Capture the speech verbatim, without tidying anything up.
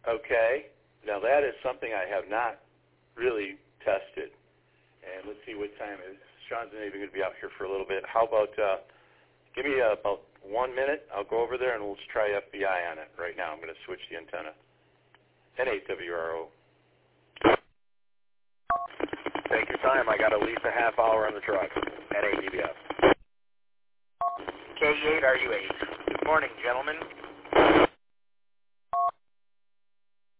Okay. Now that is something I have not really tested. And let's see what time it is. Sean's maybe going to be out here for a little bit. How about, uh, give me uh, about one minute. I'll go over there and we'll just try F B I on it right now. I'm going to switch the antenna. N eight W R O. Take your time. I got at least a half hour on the truck. N eight D B S. K eight R U eight. Good morning, gentlemen.